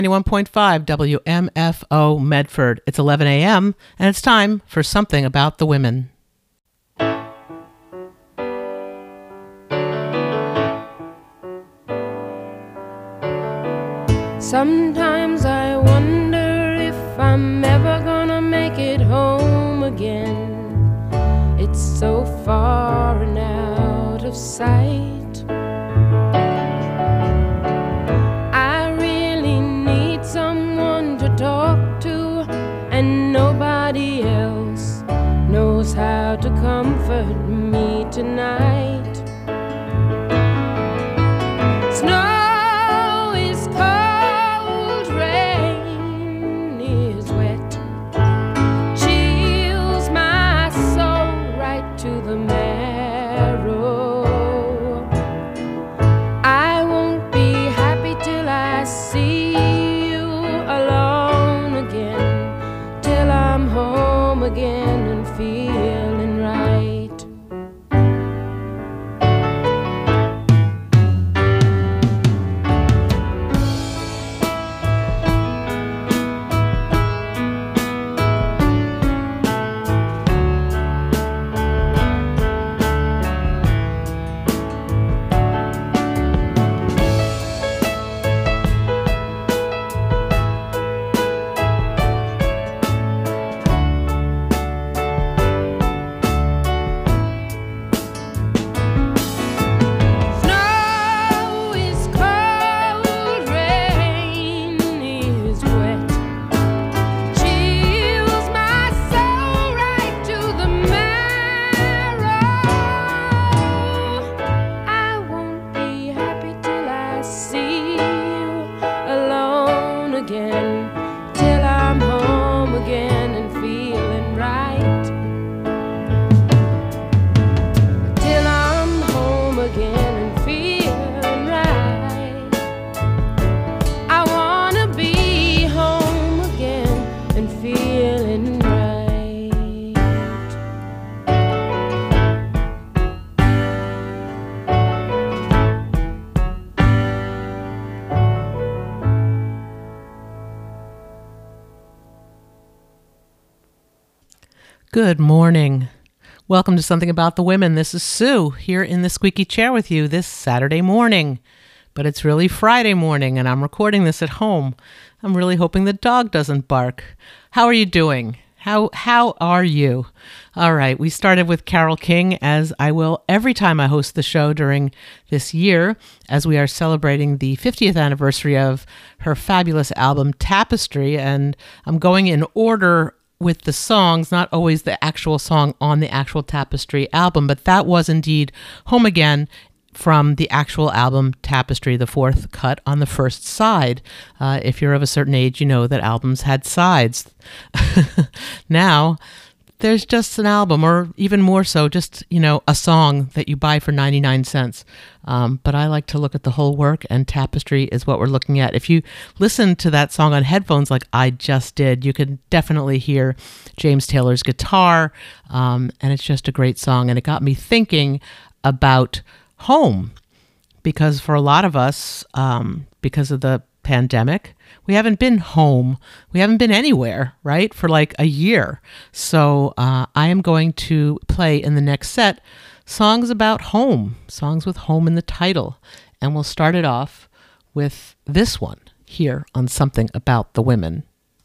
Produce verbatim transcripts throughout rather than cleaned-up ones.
ninety-one point five W M F O Medford. It's eleven a.m. and it's time for Something About the Women. Sometimes I wonder if I'm ever gonna make it home again. It's so far and out of sight. I really need someone to talk to, and nobody else knows how to comfort me tonight. Snow again and feeling right. Good morning. Welcome to Something About the Women. This is Sue here in the squeaky chair with you this Saturday morning. But it's really Friday morning and I'm recording this at home. I'm really hoping the dog doesn't bark. How are you doing? How how are you? All right, we started with Carole King, as I will every time I host the show during this year, as we are celebrating the fiftieth anniversary of her fabulous album Tapestry, and I'm going in order with the songs, not always the actual song on the actual Tapestry album, but that was indeed Home Again from the actual album Tapestry, the fourth cut on the first side. Uh, if you're of a certain age, you know that albums had sides. Now, there's just an album, or even more so, just, you know, a song that you buy for ninety-nine cents. Um, but I like to look at the whole work, and Tapestry is what we're looking at. If you listen to that song on headphones like I just did, you can definitely hear James Taylor's guitar, um, and it's just a great song. And it got me thinking about home, because for a lot of us, um, because of the pandemic, we haven't been home. We haven't been anywhere, right, for like a year. So uh, I am going to play in the next set songs about home, songs with home in the title. And we'll start it off with this one here on Something About the Women.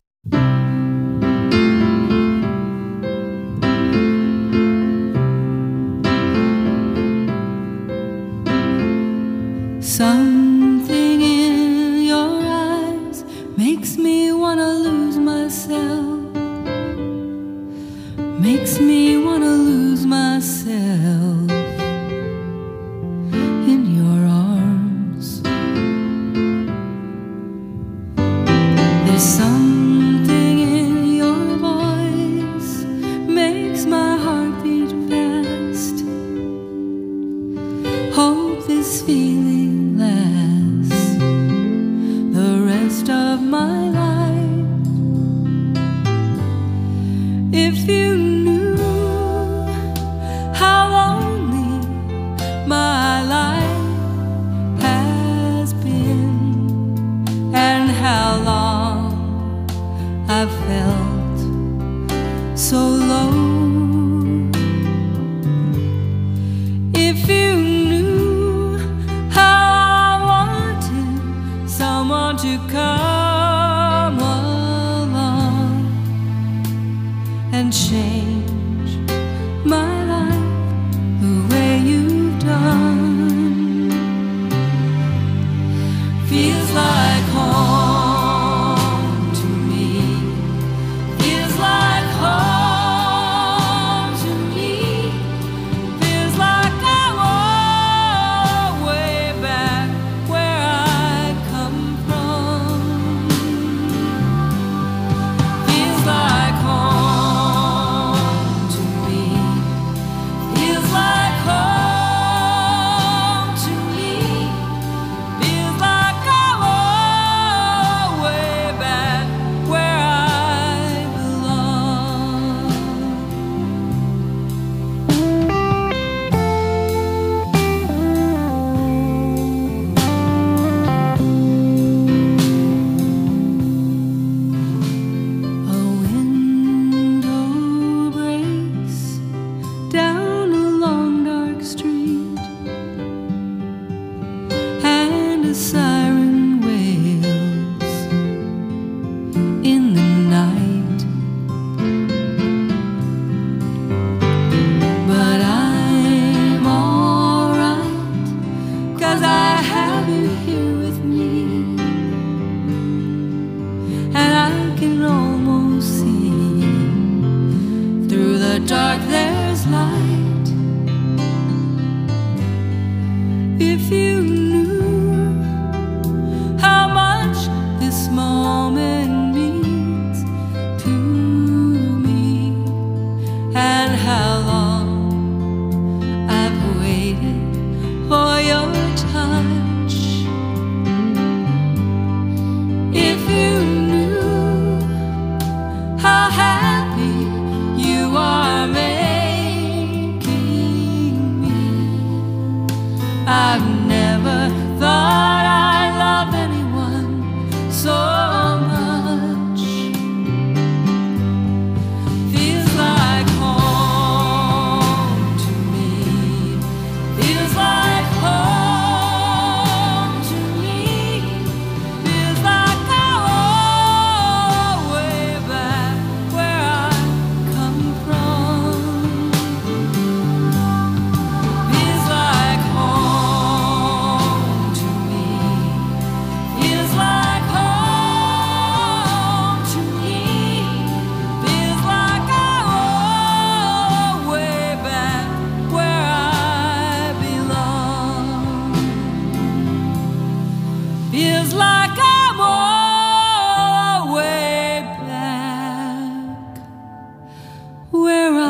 Something in your eyes makes me wanna lose myself, makes me wanna lose myself in your arms. There's something in your voice makes my heart beat fast. Hope this feeling lasts the rest of my life. If you knew how lonely my life has been and how long can almost see. Through the dark there's light. If you knew how much this moment means to me, and how long I've waited for your touch. If you knew how happy you are making me, I've never thought I loved anyone so much. Feels like home to me. Feels like home to me. Feels like I owe way back where I come from. Feels like home to me. Feels like home to me. Feels like I owe way back where I belong. Feels like I'm all way back where I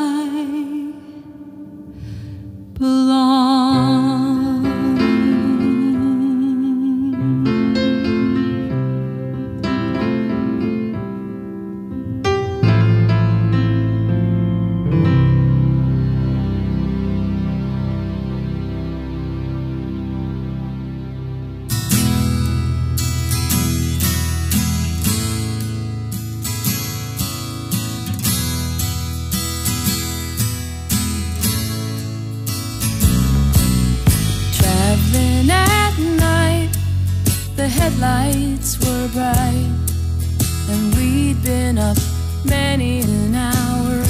belong. Traveling at night, the headlights were bright, and we'd been up many an hour.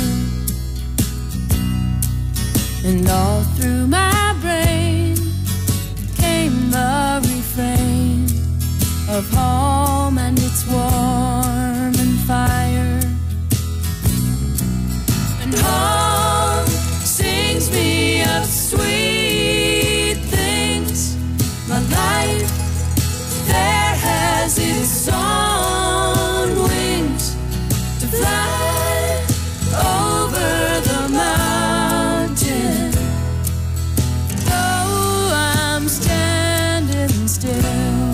And all through my brain came the refrain of home and its warm and fire. And home sings me of sweet things. My life there has its own wings to fly over the mountain. Though I'm standing still,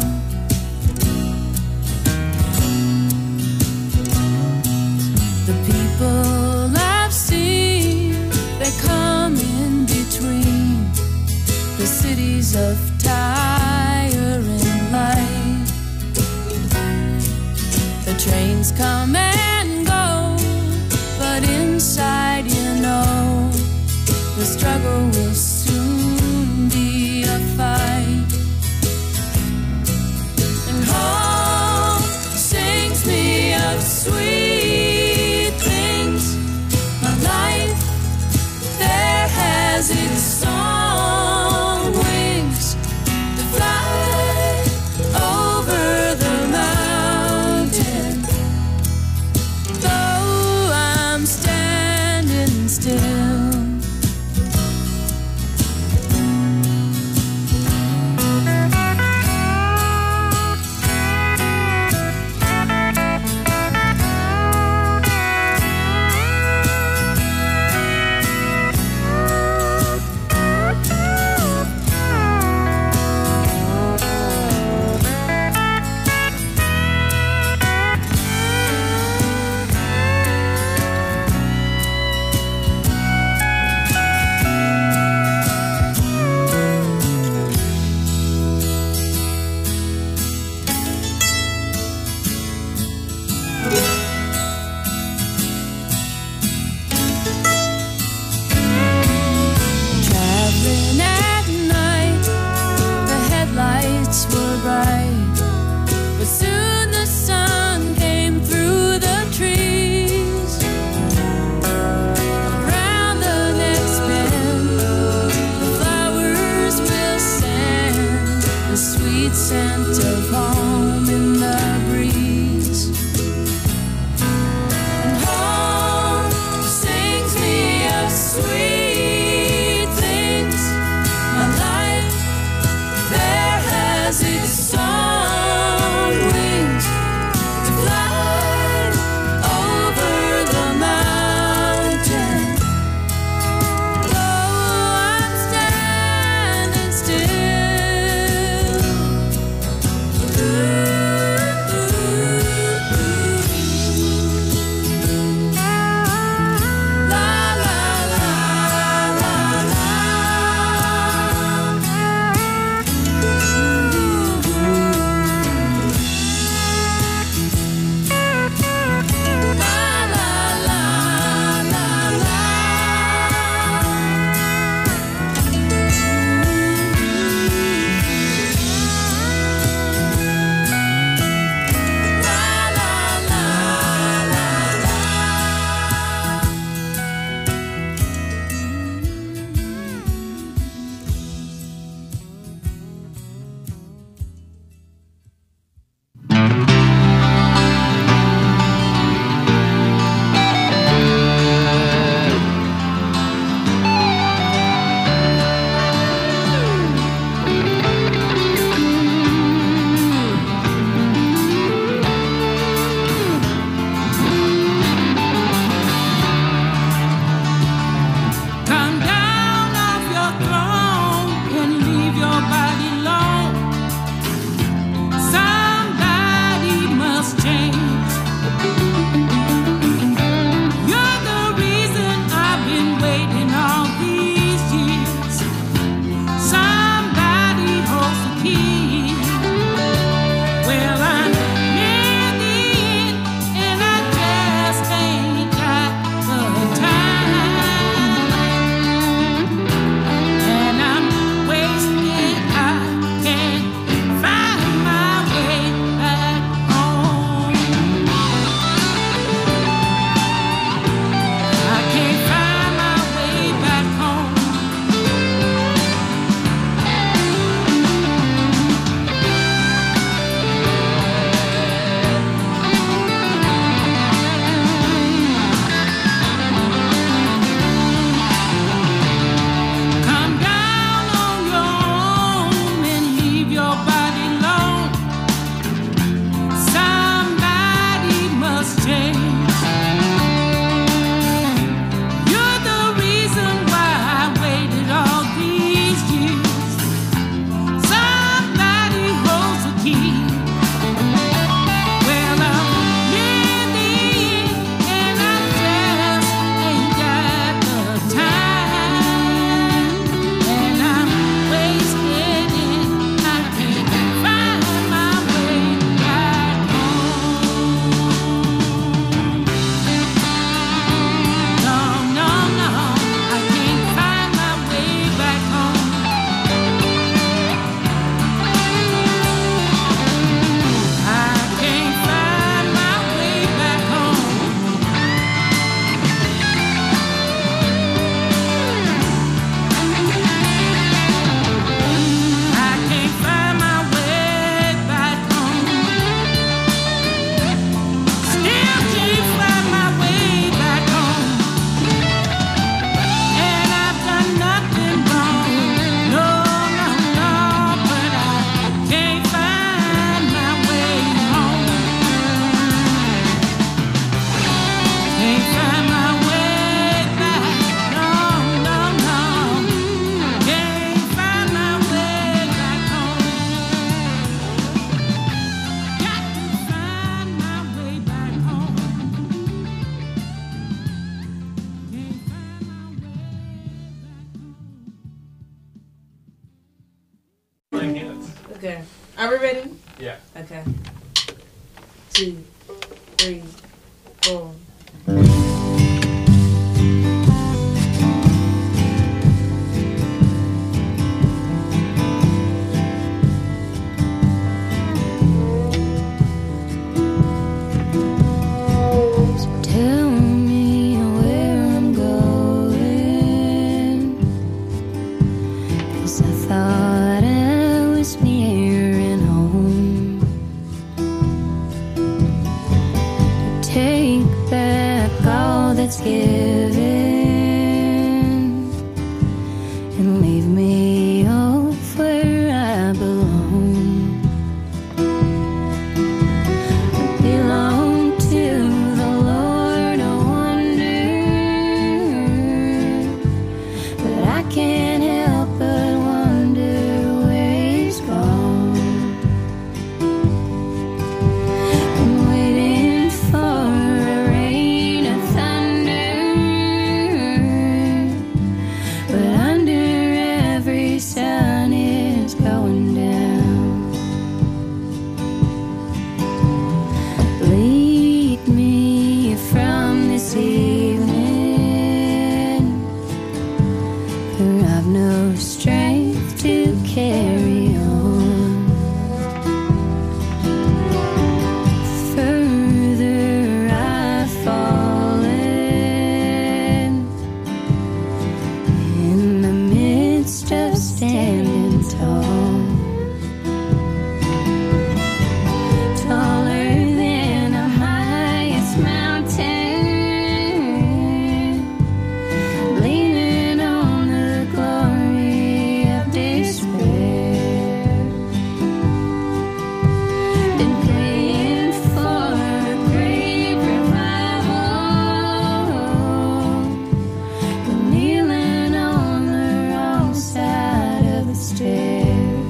the people I've seen, they come in between the cities of tire and light. The trains come and go, but inside you know the struggle will soon be a fight. And home sings me of sweet things. My life there has its own wings to fly over the mountain. Though I'm standing still, Okay. Are we ready? Yeah. Okay. Two, three, four. Tell me where I'm going, 'cause I thought I was nearing home. Take back all that's given and leave me off where I belong. I belong to the Lord, I wonder, but I can't help but wonder where He's gone. I'm waiting for a rain of thunder, but under every sun is going down. Lead me from this evening, for I've no strength to carry on. Further I've fallen in the midst of standing tall, taller than a highest mountain, leaning on the glory of despair. Been praying for a great revival, but kneeling on the wrong side of the stairs.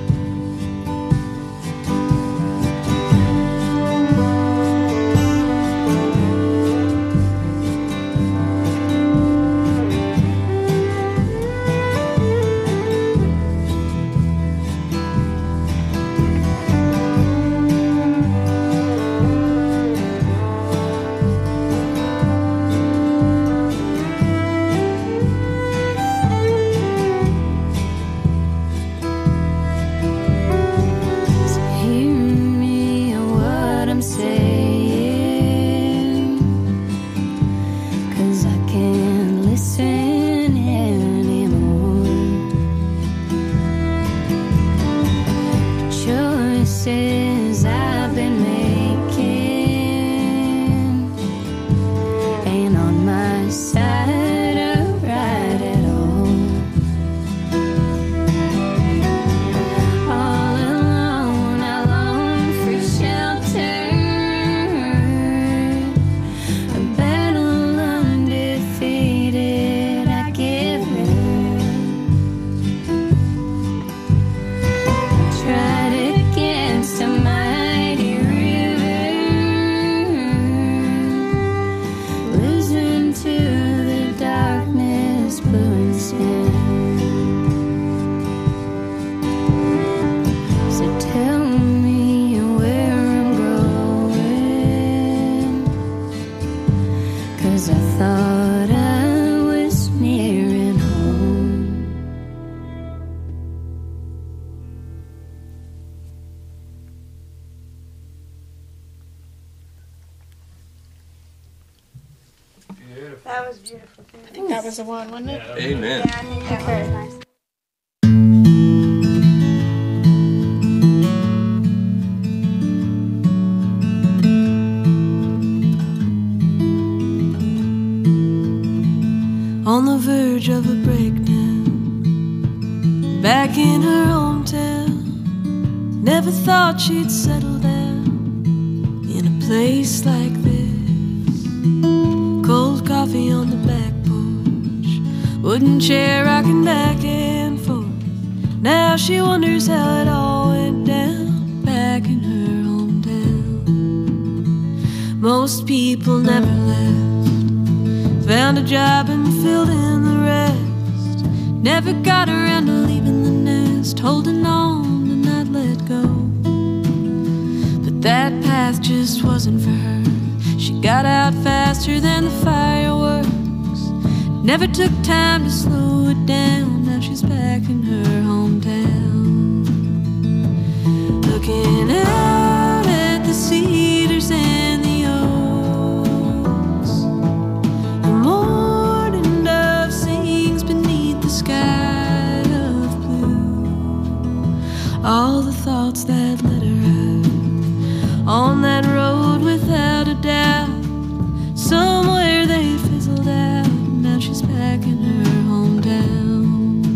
So hear me what I'm saying, 'cause I can't listen anymore. Choices I've been making ain't on my side of right at all. All alone, I long for shelter, a battle undefeated, I give in. Tried against a mighty river, losing to the darkness, blue and sin. So tell me where I'm going, 'cause I thought I was nearing home. Beautiful. That was beautiful. I think that was the one, wasn't it? Yeah, that was Amen. Yeah, I think that was nice. On the verge of a breakdown, back in her hometown, never thought she'd settle down in a place like this. Cold coffee on the back porch, wooden chair rocking back and forth. Now she wonders how it all went down back in her hometown. Most people never left, found a job and filled in the rest. Never got around to leaving the nest, holding on to not let that path just wasn't for her. She got out faster than the fireworks. Never took time to slow it down. Now she's back in her hometown, looking out at the cedars and the oaks. The morning dove sings beneath the sky of blue. All the thoughts that led her out on that road without a doubt, somewhere they fizzled out. Now she's back in her hometown.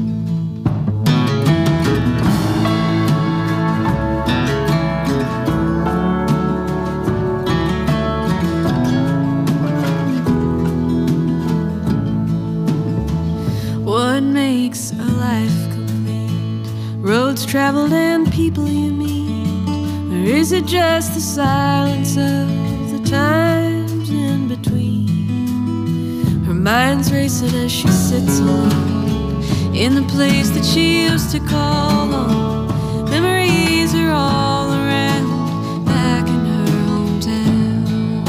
What makes a life complete? Roads traveled and people you meet, or is it just the silence of the times in between? Her mind's racing as she sits alone in the place that she used to call home. Memories are all around, back in her hometown,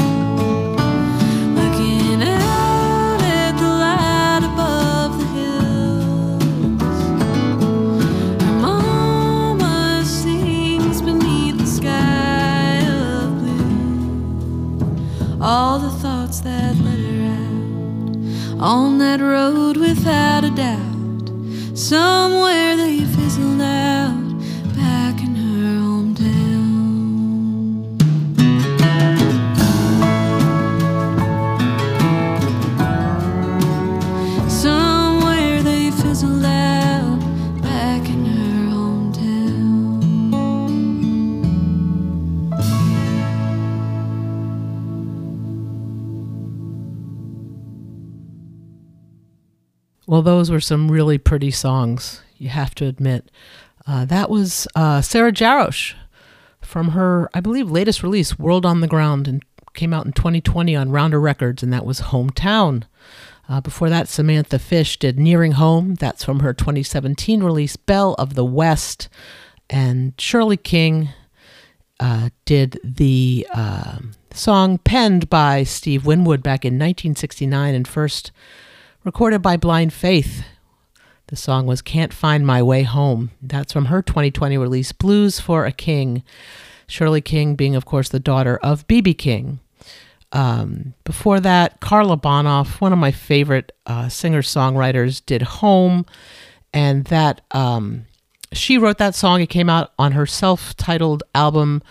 looking out at the light above the hills. Her mama sings beneath the sky of blue. All the thoughts that led her out on that road without a doubt, somewhere they fizzled out, back in her hometown. Somewhere they fizzled out, back in her hometown. Well, those were some really pretty songs, you have to admit. Uh, that was uh, Sarah Jarosz from her, I believe, latest release, World on the Ground, and came out in twenty twenty on Rounder Records, and that was Hometown. Uh, before that, Samantha Fish did Nearing Home. That's from her twenty seventeen release, Belle of the West. And Shirley King uh, did the uh, song penned by Steve Winwood back in nineteen sixty-nine and first recorded by Blind Faith. The song was Can't Find My Way Home. That's from her twenty twenty release, Blues for a King. Shirley King being, of course, the daughter of B B King. Um, before that, Carla Bonoff, one of my favorite uh, singer-songwriters, did Home. And that um, she wrote that song. It came out on her self-titled album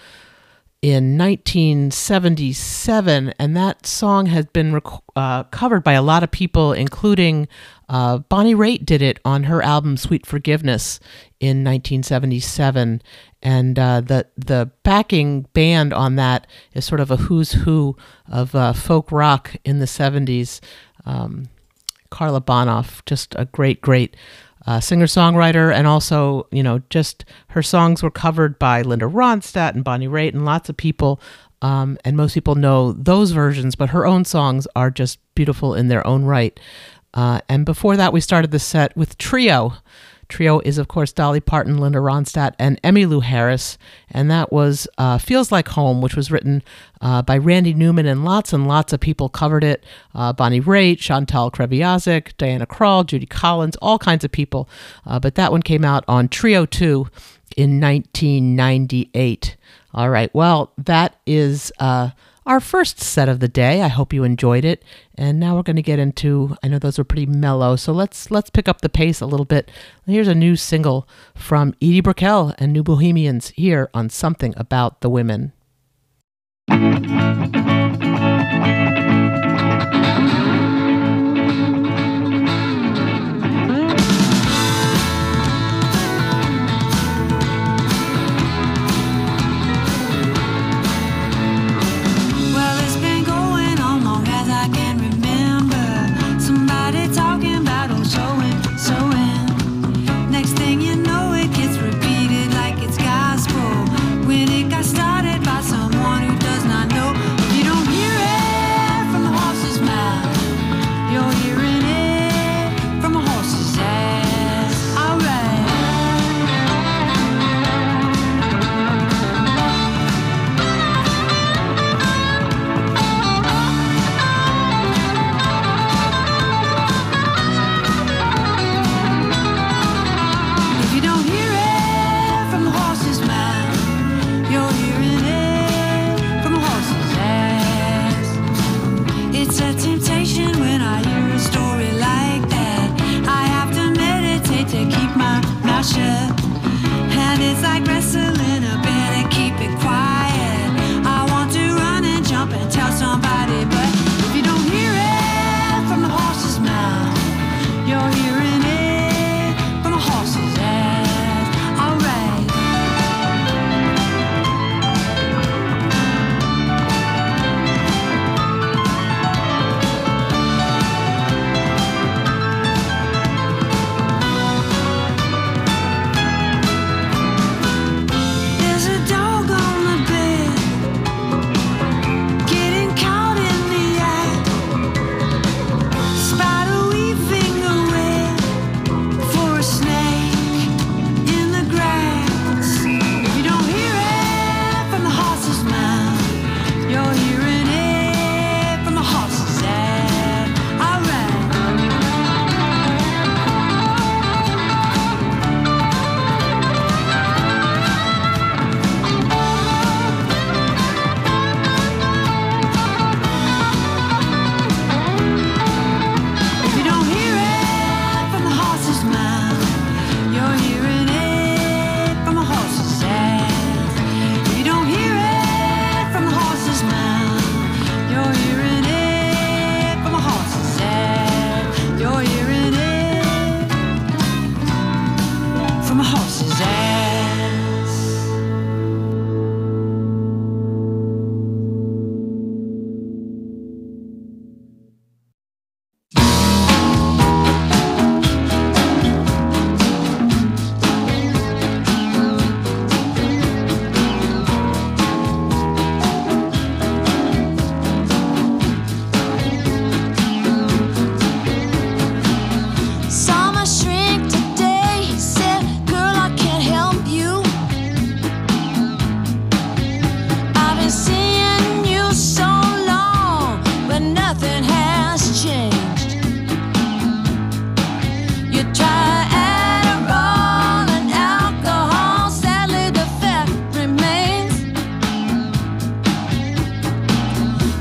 in nineteen seventy-seven, and that song has been rec- uh, covered by a lot of people, including uh, Bonnie Raitt did it on her album Sweet Forgiveness in nineteen seventy-seven, and uh, the the backing band on that is sort of a who's who of uh, folk rock in the seventies. Um, Carla Bonoff, just a great, great Uh, singer-songwriter, and also, you know, just her songs were covered by Linda Ronstadt and Bonnie Raitt and lots of people, um, and most people know those versions, but her own songs are just beautiful in their own right. Uh, and before that, we started the set with Trio. Trio is, of course, Dolly Parton, Linda Ronstadt, and Emmylou Harris, and that was uh, Feels Like Home, which was written uh, by Randy Newman, and lots and lots of people covered it. Uh, Bonnie Raitt, Chantal Kreviazuk, Diana Krall, Judy Collins, all kinds of people. Uh, but that one came out on Trio two in nineteen ninety-eight. All right, well, that is uh, our first set of the day. I hope you enjoyed it. And now we're going to get into, I know those were pretty mellow, so let's let's pick up the pace a little bit. Here's a new single from Edie Brickell and New Bohemians here on Something About the Women. When it got started by someone who does not know, if you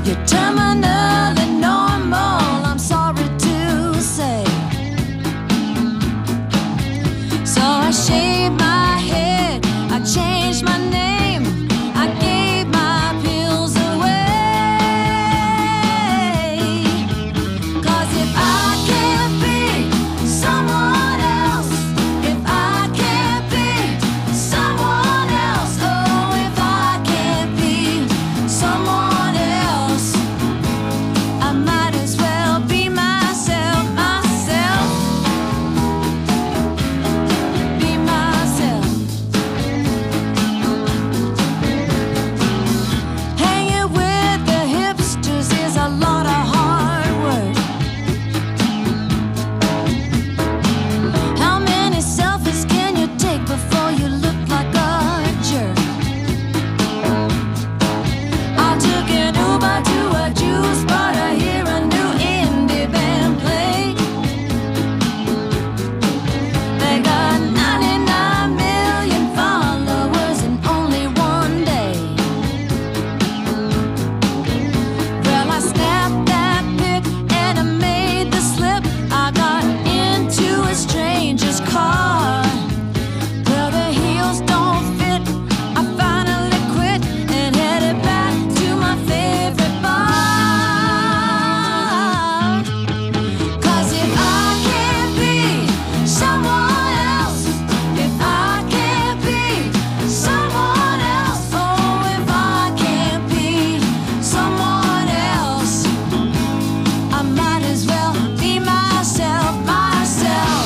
You're terminally normal, I'm sorry to say. So I shaved my head, I changed my name, I gave my pills away. 'Cause if I can't be someone else, if I can't be someone else, oh, if I can't be someone else, I might as well be myself, myself, be myself. Hanging with the hipsters is a lot of hard work. How many selfies can you take before you look like a jerk? I took an Uber to a juice bar to hear a new indie band play. They got ninety-nine million followers in only one day. Well, I snapped that pic and I made the slip. I got into a stranger's car. Well, the heels don't fit. I finally quit and headed back to my favorite bar. 'Cause if I can't be someone else, if I can't be someone else, oh, if I can't be someone else, I might as well be myself, myself.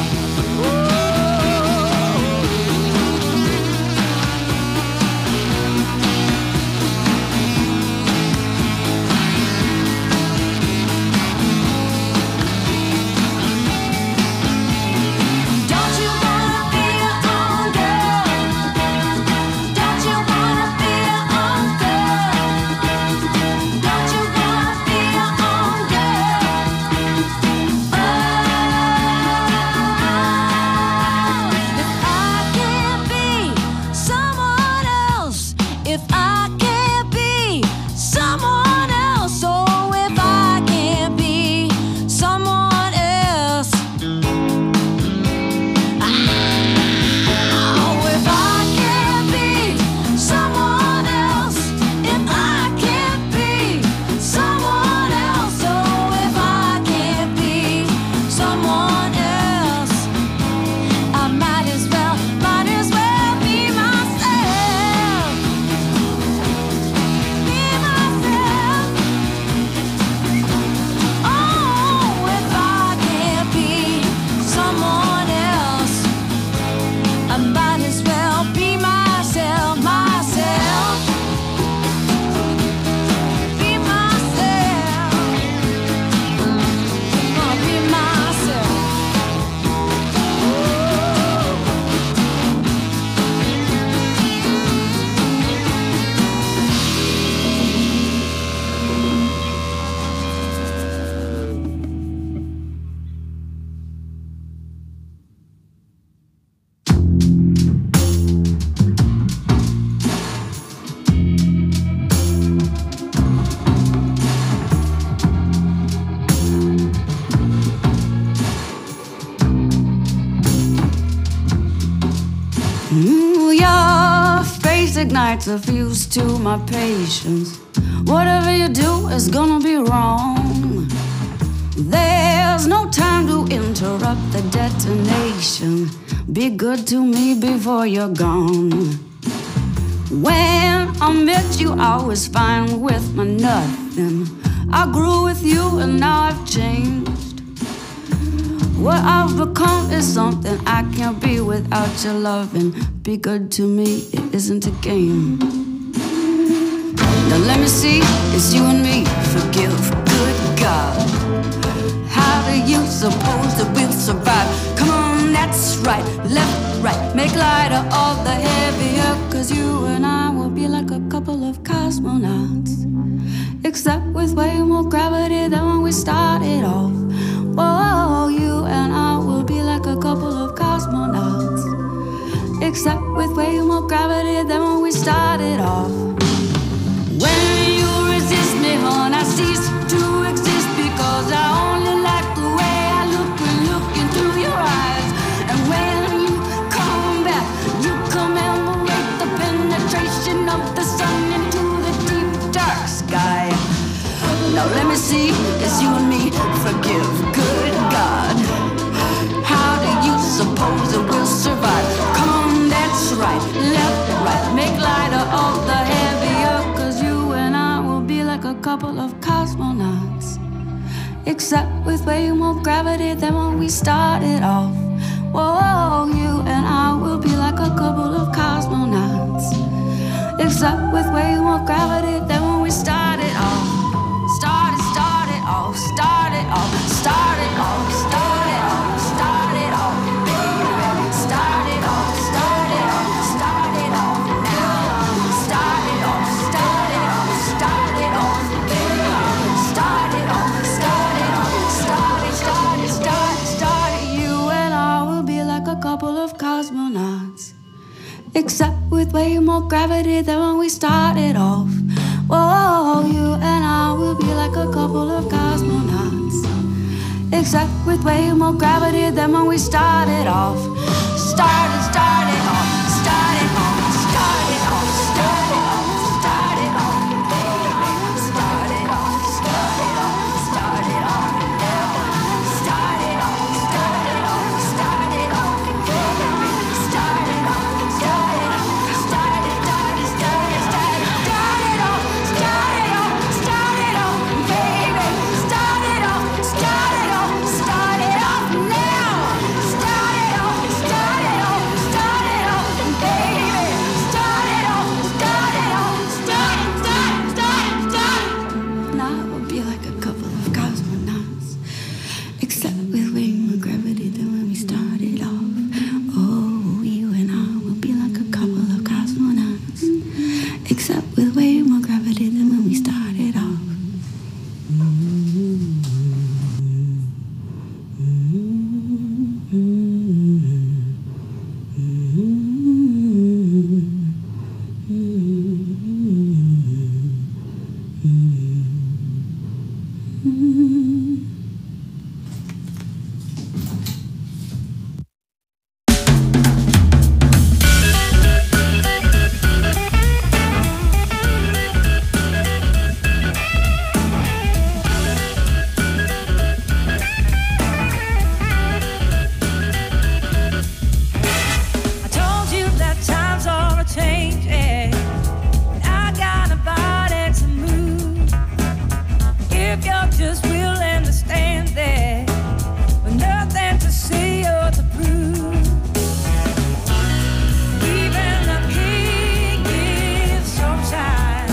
Don't you wanna be your own girl? Don't you wanna be your own girl? Don't you wanna be your own girl? Oh, if I can't be someone else, if I can't be someone else, oh, if I can't be someone else. Oh, if I can't be someone else, if I can't be someone else, oh, if I can't be someone else, I might as well, might as well be myself, be myself. Oh, if I can't be someone else, I might as well be myself, myself, be myself, gonna be myself. Ooh, your face ignites a fuse to my patience. Whatever you do is gonna be wrong. There's no time to interrupt the detonation. Be good to me before you're gone. When I met you, I was fine with my nothing. I grew with you and now I've changed. What I've become is something I can't be without your loving. Be good to me, it isn't a game. Now let me see, it's you and me. Forgive, good God. How do you suppose that we'll survive? Come on, that's right, left, right. Make light of all the heavier, 'cause you and I will be like a couple of cosmonauts, except with way more gravity than when we started off. Whoa, you and I will be like a couple of cosmonauts, except with way gravity than when we started off. When you resist me, honey, Now let me see, it's you and me. Forgive, good God. How do you suppose it will survive? Come on, that's right, left, right. Make lighter all the heavier, cause you and I will be like a couple of cosmonauts. Except with way more gravity than when we started off. Whoa, you and I will be like a couple of cosmonauts. Except with way more gravity than when we started off. Started, started off, started off, started off, started off, started off, baby. Started off, started off, started off now. Started off, started off, started off, baby. Started off, started off, started, started, started, started. You and I will be like a couple of cosmonauts. Except with way more gravity than when we started off. Whoa, you and I will be like a couple of cosmonauts. Except with way more gravity than when we started off. Started, started off, started off, started off, started off, started off, baby. Started off, started off, started off now. Started off, started off, started off, baby. Started off, started off, started, started, started, started, started off, started off, started off, baby. Started off, started off, started off now. Started off, started off, started off, baby. Started off, started off, start, start, start, start. And I will be like a couple of cosmonauts, except with way more gravity than when we started off. Oh, you and I will be like a couple of cosmonauts, except with way more gravity than when we started off. I told you that times are changing. I got a body to move. If you're just willing to stand there with nothing to say or to prove. Even the king gives some time.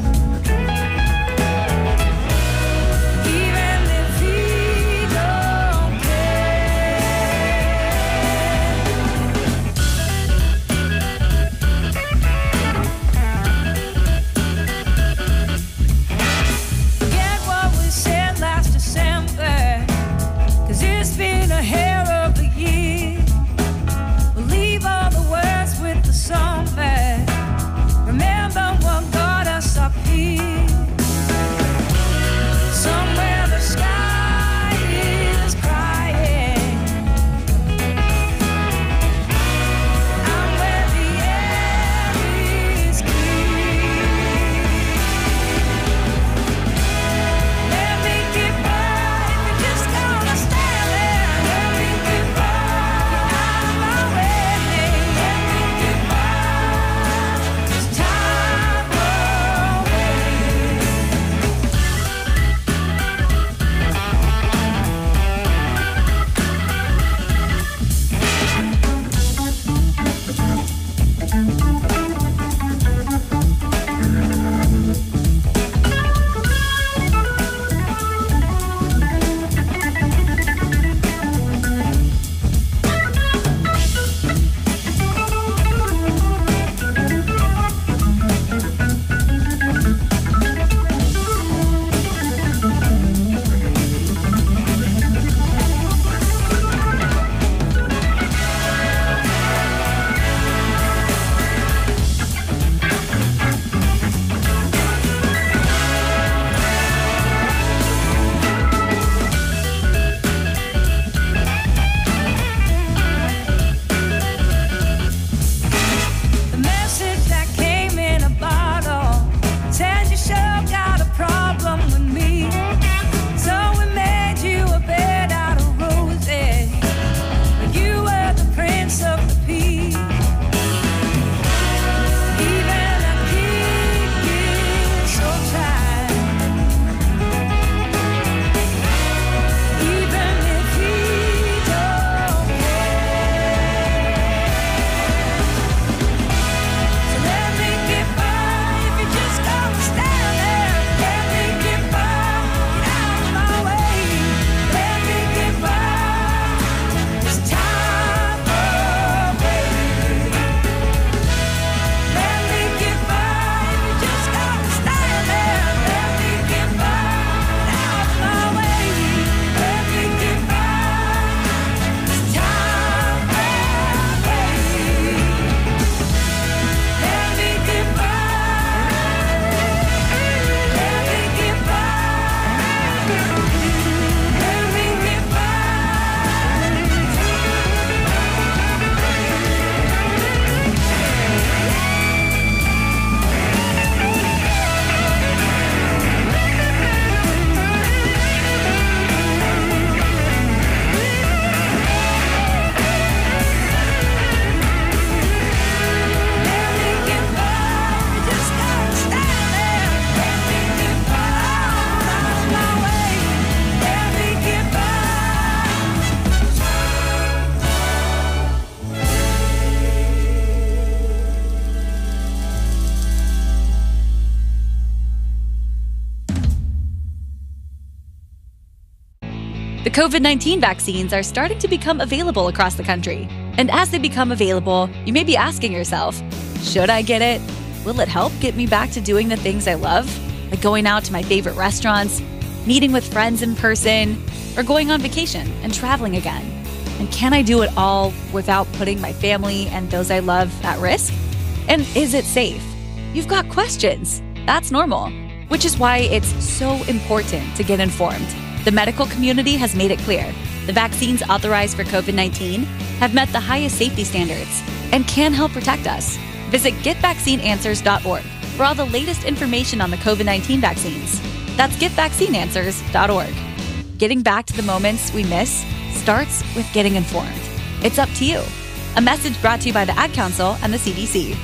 Even if he don't care. Forget what we said last The COVID nineteen vaccines are starting to become available across the country. And as they become available, you may be asking yourself, should I get it? Will it help get me back to doing the things I love? Like going out to my favorite restaurants, meeting with friends in person, or going on vacation and traveling again? And can I do it all without putting my family and those I love at risk? And is it safe? You've got questions. That's normal, which is why it's so important to get informed. The medical community has made it clear. The vaccines authorized for COVID nineteen have met the highest safety standards and can help protect us. Visit get vaccine answers dot org for all the latest information on the COVID nineteen vaccines. That's get vaccine answers dot org. Getting back to the moments we miss starts with getting informed. It's up to you. A message brought to you by the Ad Council and the C D C.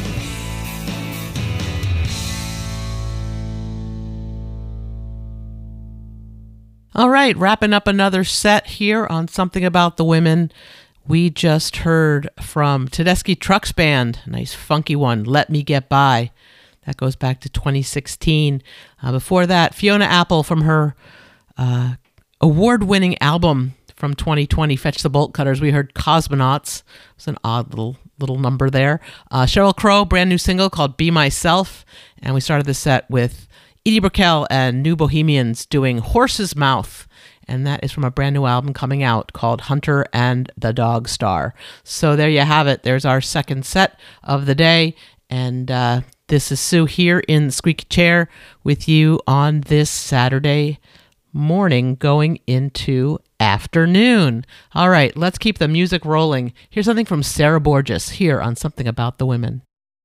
All right, wrapping up another set here on Something About the Women. We just heard from Tedeschi Trucks Band, a nice funky one, Let Me Get By. That goes back to twenty sixteen. Uh, before that, Fiona Apple from her uh, award-winning album from twenty twenty, Fetch the Bolt Cutters. We heard Cosmonauts. It was an odd little little number there. Uh, Sheryl Crow, brand new single called Be Myself. And we started the set with Edie Brickell and New Bohemians doing Horse's Mouth. And that is from a brand new album coming out called Hunter and the Dog Star. So there you have it. There's our second set of the day. And uh, this is Sue here in the squeaky chair with you on this Saturday morning going into afternoon. All right, let's keep the music rolling. Here's something from Sarah Borges here on Something About the Women.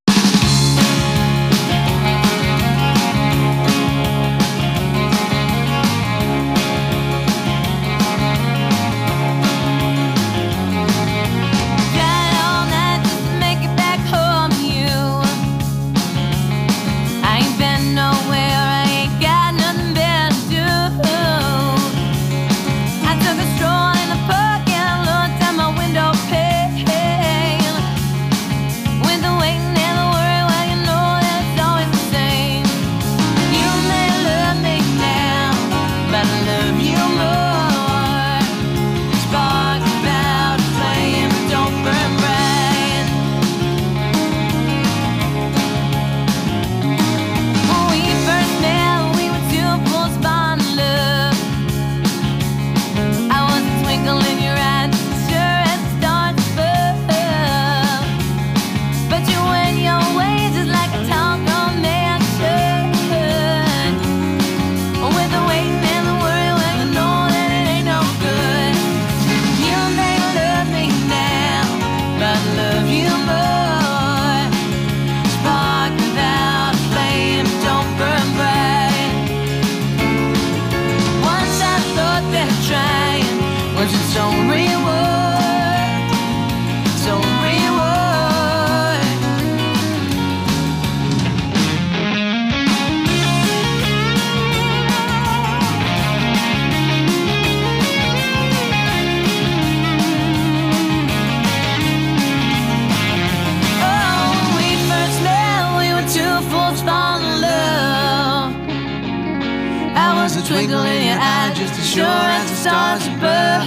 Twinkle in your eye, just as sure as the stars above.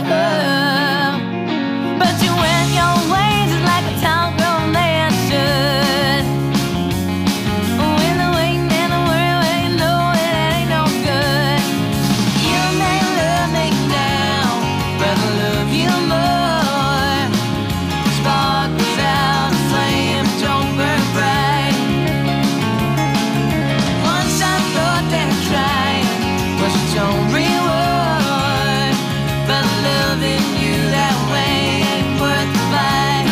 But you went your ways just like a town-grown man should. With the waiting and the worry, well, you know it ain't no good. You may love me now, but I love you more. Spark without a flame, don't burn bright. Once I thought that I'd try was its own reward, but loving you that way ain't worth the fight.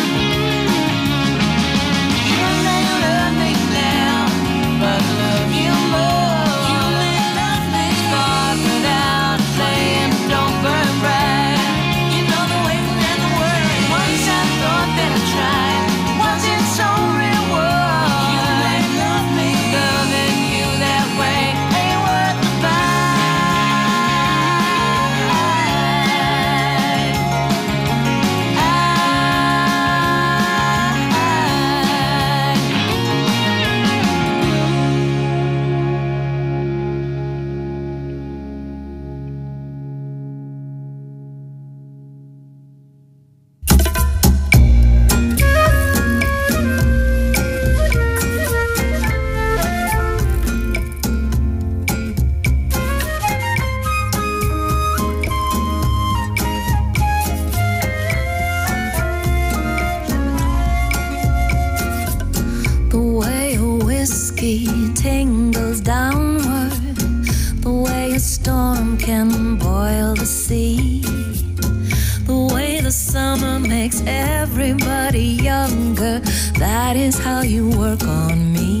storm can boil the sea, the way the summer makes everybody younger, that is how you work on me.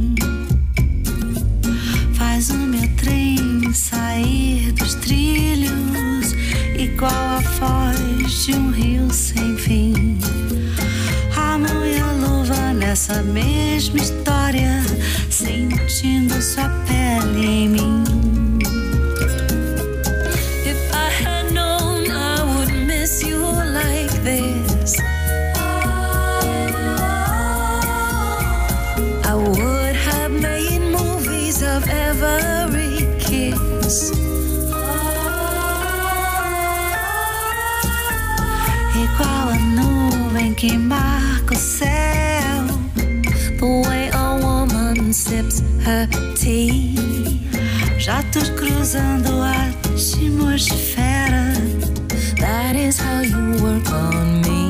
Faz o meu trem sair dos trilhos, igual a voz de um rio sem fim. A mão e a luva nessa mesma história, sentindo sua pele em mim. If I had known I would miss you like this, I would have made movies of every kiss. Igual a nuvem que marca o céu, the way a woman sips her tea. Jatos cruzando a atmosfera, that is how you work on me.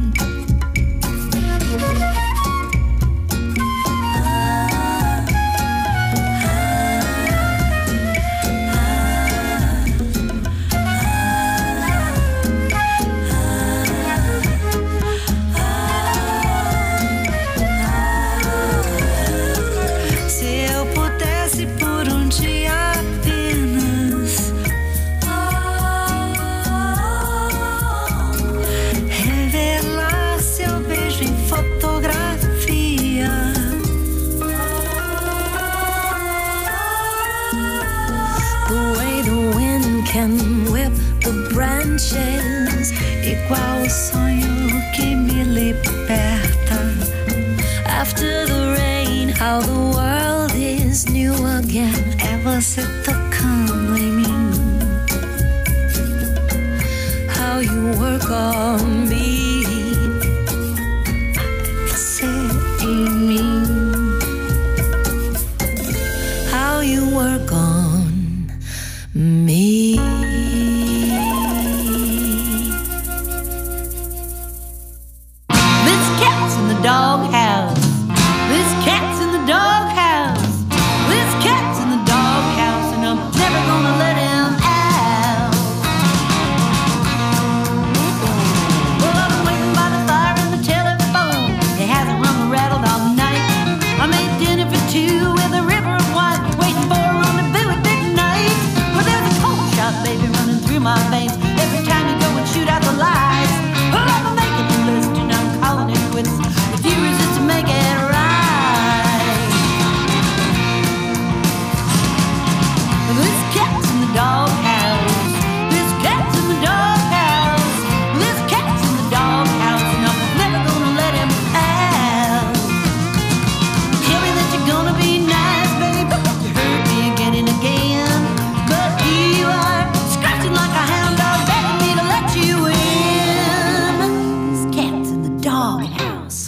Igual o sonho que me liberta. After the rain, how the world is new again. É você tocando em mim. How you work on me. É você em mim. How you work on me. Doghouse. This cat's in the doghouse. This cat's in the doghouse, and I'm never gonna let him out. Well, I've been waiting by the fire and the telephone. It hasn't rung or rattled all night. I made dinner for two with a river of wine, waiting for a rendezvous at midnight. Well, there's a cold shot, baby, running through my veins every time you go and shoot out the lights. Well, I'm making a list and I'm calling it quits. If you resist to make it right, this cat's in the doghouse. This cat's in the doghouse. This cat's in the doghouse, and I'm never gonna let him out. Tell me that you're gonna be nice, baby. You hurt me again and again, but you are scratching like a hound dog, begging me to let you in. This cat's in the doghouse.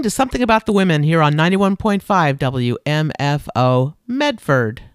listening to Something About the Women here on ninety-one point five W M F O Medford.